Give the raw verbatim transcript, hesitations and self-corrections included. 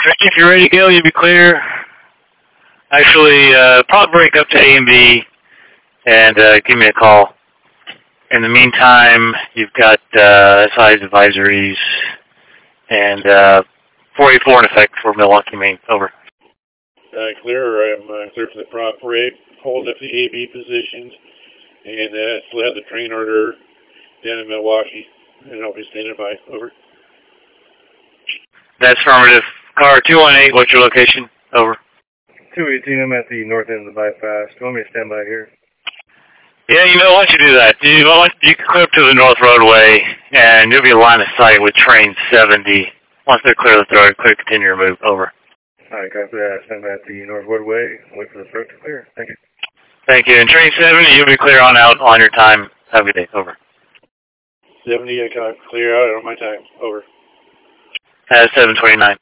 If you're ready to go, you'll be clear. Actually, uh, probably break up to A and B and uh, give me a call. In the meantime, you've got uh, S I's advisories and uh, four eighty-four in effect for Milwaukee, Maine. Over. Uh, clear. I'm uh, clear for the prop parade. Hold up the A B positions, and uh, still have the train order down in Milwaukee, and I'll be standing by. Over. That's affirmative. Car two one eight, what's your location? Over. two eighteen, I'm at the north end of the bypass. Do you want me to stand by here? Yeah, you know, why don't you do that? You, know, you can clear up to the north roadway, and you'll be a line of sight with train seventy. Once they're clear of the road, clear, continue your move. Over. All right, copy that. Stand by at the north roadway. Wait for the throat to clear. Thank you. Thank you. And train seventy, you'll be clear on out on your time. Have a good day. Over. seventy, I got clear out on my time. Over. Uh, seven twenty-nine.